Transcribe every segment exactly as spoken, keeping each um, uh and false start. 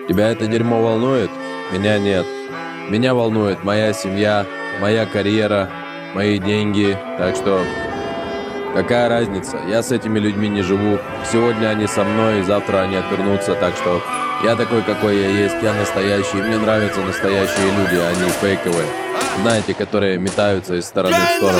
Тебя это дерьмо волнует? Меня нет. Меня волнует моя семья, моя карьера, мои деньги. Так что какая разница? Я с этими людьми не живу. Сегодня они со мной, завтра они отвернутся. Так что я такой, какой я есть. Я настоящий. Мне нравятся настоящие люди, а не фейковые. Знаете, которые метаются из стороны в сторону.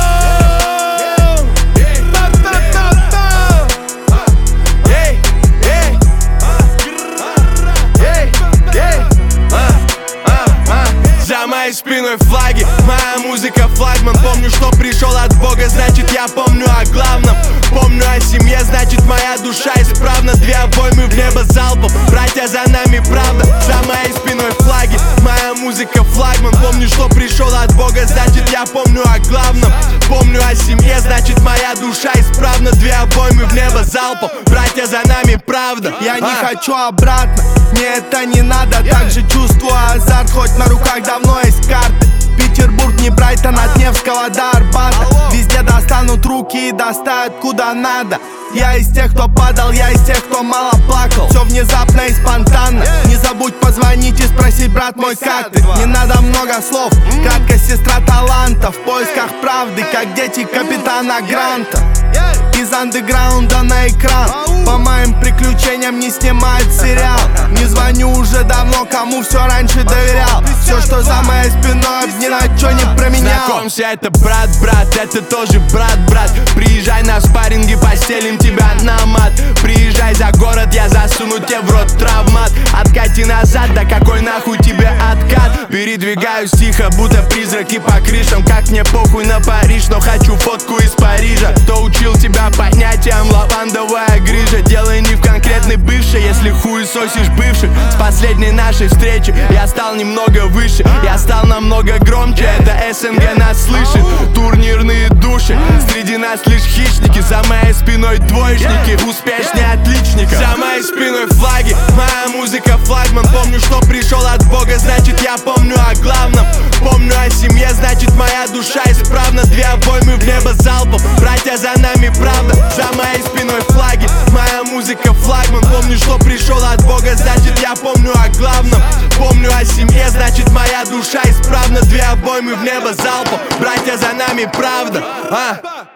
За моей спиной флаги, моя музыка флагман. Помню, что пришел от Бога, значит я помню о главном. Помню о семье, значит моя душа исправна. Две обоймы в небо залпом, братья за нами правда. За моей спиной флаги, моя музыка флагман. Помню, что пришел от Бога, значит я помню о главном. Помню о семье, значит моя душа исправна. Две обоймы в небо залпом, братья за нами правда. Я не хочу обратно, мне это не надо. Также чувствую азарт, хоть на руках давно есть карты. Петербург не Брайтон, от Невского до Арбата. Везде достанут руки и доставят куда надо. Я из тех, кто падал, я из тех, кто мало плакал. Все внезапно и спонтанно. Не забудь позвонить и спросить, брат мой, как ты? Не надо много слов, краткость сестра таланта. В поисках правды, как дети капитана Гранта. Из андеграунда на экран. По моим приключениям не снимают сериал. Не звоню уже давно, кому все раньше доверял. Все, что за моей спиной, ни на чё не променял. Знакомься, это брат, брат, это тоже брат, брат. Приезжай на спарринги, постелим тебя на мат. Приезжай за город, я засуну тебе в рот травмат. Откати назад, да какой нахуй тебе откат? Передвигаюсь тихо, будто призраки по крышам. Как мне похуй на Париж, но хочу фотку из Парижа. Кто учил тебя понятиям лавандовая грыжа? Дело не в конкретной бывшей, если хуесосишь бывших. С последней нашей встречи я стал немного выше. Я стал намного громче, это СНГ нас слышит. Турнирные души, среди нас лишь хищники. За моей спиной двоечники, успешнее отличника. За моей спиной флаги, моя музыка флагман. Помню, что пришел от Бога, значит я помню о главном. Помню о семье, значит моя душа исправна. Две обоймы в небо залпом, братья за нами правда. За моей спиной флаги, моя музыка флагман. Помню, что пришел от Бога, значит я помню о главном. Помню о семье, значит моя душа исправна. Две обоймы в небо залпом, братья за нами правда. А?